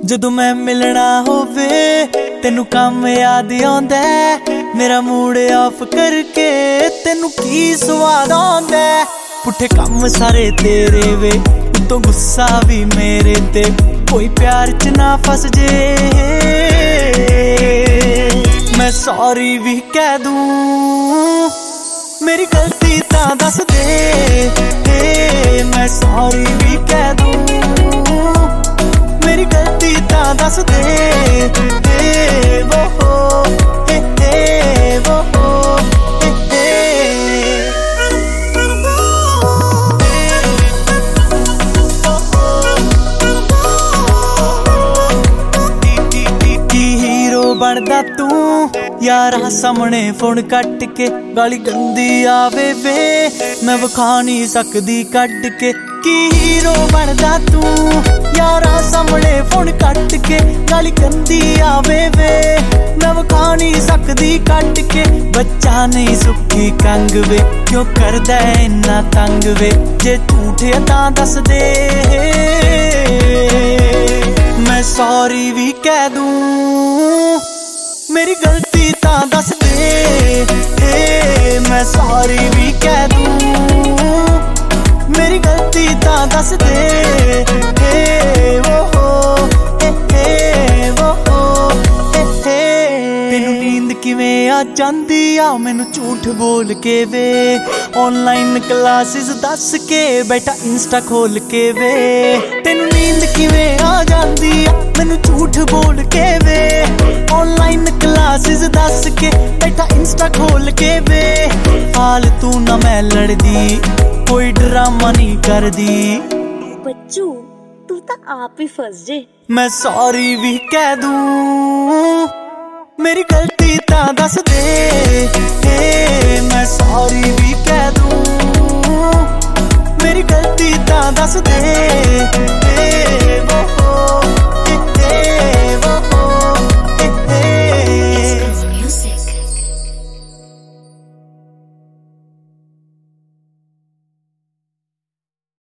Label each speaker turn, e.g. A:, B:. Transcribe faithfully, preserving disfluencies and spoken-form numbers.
A: ਜਦੋਂ ਮੈਂ ਮਿਲਣਾ ਹੋਵੇ ਤੈਨੂੰ ਕੰਮ ਯਾਦ ਆਉਂਦਾ, ਮੇਰਾ ਮੂਡ ਆਫ ਕਰਕੇ ਤੈਨੂੰ ਕੀ ਸਵਾਦ ਆਉਂਦਾ। ਪੁੱਠੇ ਕੰਮ ਸਾਰੇ ਤੇਰੇ ਵੇ, ਉਤੋਂ ਗੁੱਸਾ ਵੀ ਮੇਰੇ ਤੇ, ਕੋਈ ਪਿਆਰ ਚ ਨਾ ਫਸ ਜੇ ਮੈਂ ਸੌਰੀ ਵੀ ਕਹਿ ਦੂੰ। ਮੇਰੀ ਗਲਤੀ ਤਾਂ ਦੱਸ ਦੇ, ਮੈਂ ਸੌਰੀ ਵੀ ਕਹਿ ਦੂੰ। ਮੇਰੀ ਗਲਤੀ ਤਾਂ ਦੱਸ ਦੇ, ਵੋ ਹੋ ਹੇ ਹੇ ਵੋ ਹੋ ਹੇ ਹੇ। ਕੀ ਹੀਰੋ ਬਣਦਾ ਤੂੰ ਯਾਰਾਂ ਸਾਹਮਣੇ ਫੋਨ ਕੱਟ ਕੇ, ਗਾਲੀ ਗੰਦੀ ਆਵੇ ਵੇ ਮੈਂ ਵਿਖਾ ਨਹੀਂ ਸਕਦੀ ਕੱਢ ਕੇ। ਕੀ ਹੀਰੋ ਬਣਦਾ ਤੂੰ ਯਾਰਾਂ ਸਾਹਮਣੇ ਫੋਨ ਕੱਟ ਕੇ, ਗਾਲੀ ਗੰਦੀ ਆਵੇ ਵੇ ਮੈਂ ਵਿਖਾ ਨਹੀਂ ਸਕਦੀ ਕੱਢ ਕੇ। ਬੱਚਾ ਨਹੀਂ ਸੁੱਕੀ ਕੰਗ ਵੇ, ਕਿਉਂ ਕਰਦਾ ਇੰਨਾ ਤੰਗ ਵੇ, ਜੇ ਝੂਠ ਹੈ ਤਾਂ ਦੱਸ ਦੇ ਮੈਂ ਸੌਰੀ ਵੀ ਕਹਿ ਦੂੰ। ਮੇਰੀ ਗਲਤੀ ਤਾਂ ਦੱਸ ਦੇ, ਮੈਂ ਸੌਰੀ ਵੀ ਕਹਿ ਦੂੰ। ਮੇਰੀ ਗਲਤੀ ਤਾਂ ਦੱਸ ਦੇ, ਵੋ ਹੋ ਹੇ ਹੇ ਵੋ ਹੋ ਹੇ ਹੇ। ਤੈਨੂੰ ਨੀਂਦ ਕਿਵੇਂ ਆ ਜਾਂਦੀ ਆ ਮੈਨੂੰ ਝੂਠ ਬੋਲ ਕੇ ਵੇ, ਆਨਲਾਈਨ ਕਲਾਸਿਸ ਦੱਸ ਕੇ ਬੈਠਾ ਇੰਸਟਾ ਖੋਲ ਕੇ ਵੇ। ਤੈਨੂੰ ਨੀਂਦ ਕਿਵੇਂ ਆ ਜਾਂਦੀ ਆ ਮੈਨੂੰ ਝੂਠ ਬੋਲ ਕੇ ਵੇ, ਆਨਲਾਈਨ ਕਲਾਸਿਸ ਦੱਸ ਕੇ ਬੈਠਾ ਇੰਸਟਾ ਖੋਲ ਕੇ ਵੇ। ਫਾਲਤੂ ਨਾ ਮੈਂ ਲੜਦੀ, ਕੋਈ ਡਰਾਮਾ ਨਹੀਂ ਕਰਦੀ।
B: ਬੱਚੂ ਤੂੰ ਤਾਂ ਆਪ ਹੀ ਫਸ ਜੇ।
A: ਮੈਂ ਸੌਰੀ ਵੀ ਕਹਿ ਦੂੰ। ਮੇਰੀ ਗਲਤੀ ਤਾਂ ਦੱਸ ਦੇ, ਮੈਂ ਸੌਰੀ ਵੀ ਕਹਿ